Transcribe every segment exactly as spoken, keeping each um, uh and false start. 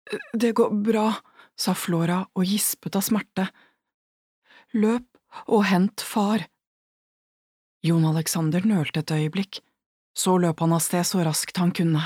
Det går bra, sa Flora og gispet av smerte. Løp og hent far. Jon Alexander nølte et øyeblikk, så løp han av sted så raskt han kunne.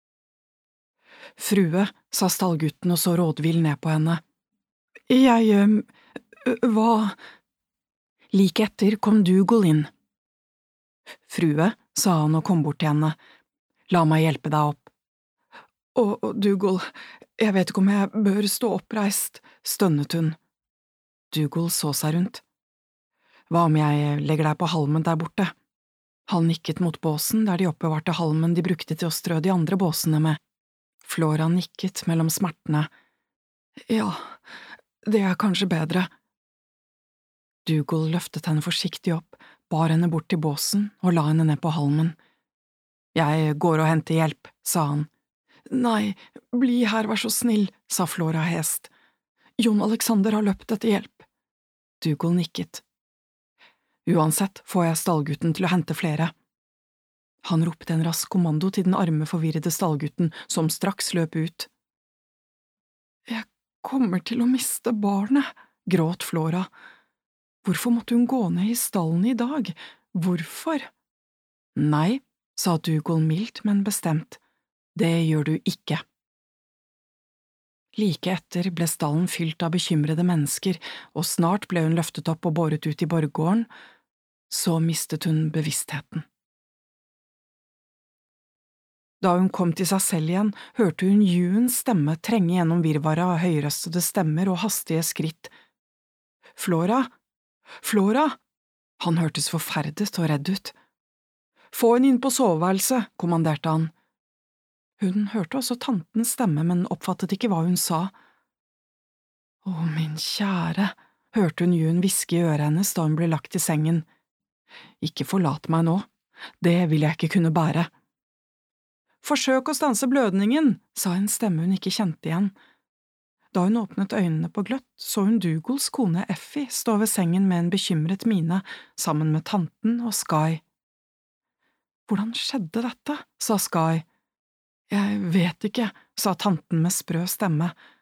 Frue, sa stallgutten og så rådvill ned på henne. Jeg… øh, hva… Like etter kom Dougal inn. Frue, sa han og kom bort til henne. La meg hjelpe deg opp. Å, Dougal, jeg vet ikke om jeg bør stå oppreist, stønnet hun. Dougal så seg rundt. Hva om jeg legger deg på halmen der borte? Han nikket mot båsen der de oppbevarte halmen de brukte til å strø de andre båsene med. Flora nikket mellom smertene. Ja, det er kanskje bedre. Dougal løftet henne forsiktig opp, bar henne bort til båsen og la henne ned på halmen. Jeg går og henter hjelp, sa han. Nei, bli her, vær så snill, sa Flora hest. Jon Alexander har løpt etter hjelp. Dougal nikket. Uansett får jeg stallgutten til å hente flere. Han ropte en rask kommando til den arme, forvirrede stallgutten, som straks løp ut. Jeg kommer til å miste barnet, gråt Flora. Hvorfor måtte hun gå ned i stallen i dag? Hvorfor? Nei, sa Dougal mildt, men bestemt. Det gjør du ikke. Like etter ble stallen fylt av bekymrede mennesker, og snart ble hun løftet opp og båret ut i borggården. Så mistet hun bevisstheten. Da hun kom til seg selv igjen, hørte hun Juens stemme trenge gjennom virvaret av høyrøstede stemmer og hastige skritt. Flora! Flora! Han hørtes forferdet og redd ut. Få henne inn på soveværelset, kommanderte han. Hun hørte også tantens stemme, men oppfattet ikke hva hun sa. Å, min kjære, hørte hun Juen hviske i øret hennes da hun ble lagt i sengen. Ikke forlat meg nå, det vil jeg ikke kunne bære. Forsøk å stanse blødningen, sa en stemme hun ikke kjente igjen. Da hun åpnet øynene på gløtt, så hun Dougals kone Effie stå ved sengen med en bekymret mine, sammen med tanten og Skye. Hvordan skjedde dette, sa Skye. Jeg vet ikke, sa tanten med sprø stemme.